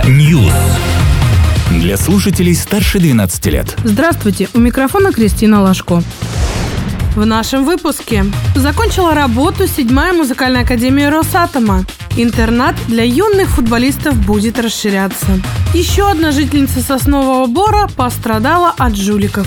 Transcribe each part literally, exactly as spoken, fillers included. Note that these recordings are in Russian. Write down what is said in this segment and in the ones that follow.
News. Для слушателей старше двенадцати лет. Здравствуйте, у микрофона Кристина Лашко. В нашем выпуске. Закончила работу седьмая музыкальная академия Росатома. Интернат для юных футболистов будет расширяться. Еще одна жительница Соснового Бора пострадала от жуликов.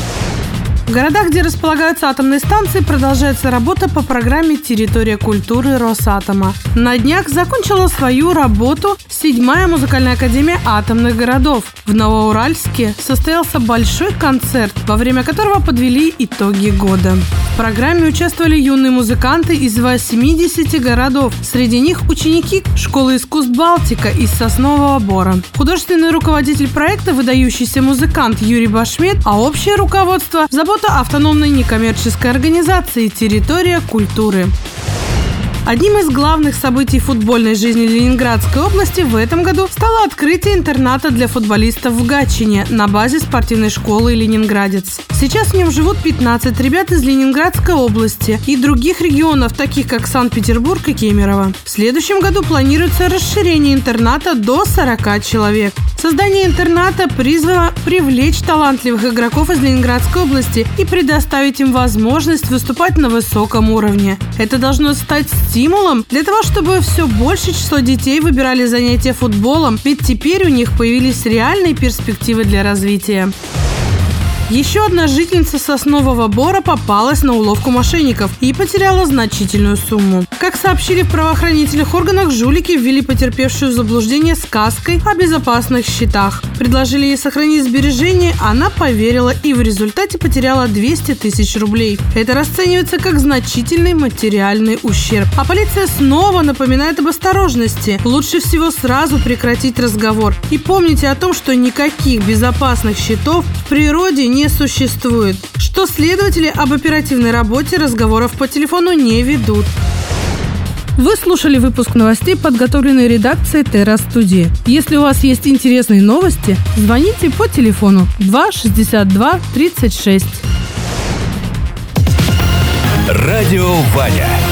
В городах, где располагаются атомные станции, продолжается работа по программе «Территория культуры» Росатома. На днях закончила свою работу седьмая музыкальная академия атомных городов. В Новоуральске состоялся большой концерт, во время которого подвели итоги года. В программе участвовали юные музыканты из восьмидесяти городов. Среди них ученики школы искусств «Балтика» из Соснового Бора. Художественный руководитель проекта, выдающийся музыкант Юрий Башмет, а общее руководство – забота автономной некоммерческой организации «Территория культуры». Одним из главных событий футбольной жизни Ленинградской области в этом году стало открытие интерната для футболистов в Гатчине на базе спортивной школы «Ленинградец». Сейчас в нем живут пятнадцать ребят из Ленинградской области и других регионов, таких как Санкт-Петербург и Кемерово. В следующем году планируется расширение интерната до сорока человек. Создание интерната призвано привлечь талантливых игроков из Ленинградской области и предоставить им возможность выступать на высоком уровне. Это должно стать стимулом для того, чтобы все большее число детей выбирали занятия футболом, ведь теперь у них появились реальные перспективы для развития. Еще одна жительница Соснового Бора попалась на уловку мошенников и потеряла значительную сумму. Как сообщили в правоохранительных органах, жулики ввели потерпевшую в заблуждение сказкой о безопасных счетах. Предложили ей сохранить сбережения, она поверила и в результате потеряла двести тысяч рублей. Это расценивается как значительный материальный ущерб. А полиция снова напоминает об осторожности. Лучше всего сразу прекратить разговор. И помните о том, что никаких безопасных счетов в природе не не существует, что следователи об оперативной работе разговоров по телефону не ведут. Вы слушали выпуск новостей, подготовленный редакцией Терра Студии. Если у вас есть интересные новости, звоните по телефону два шестьдесят два тридцать шесть. Радио Ваня.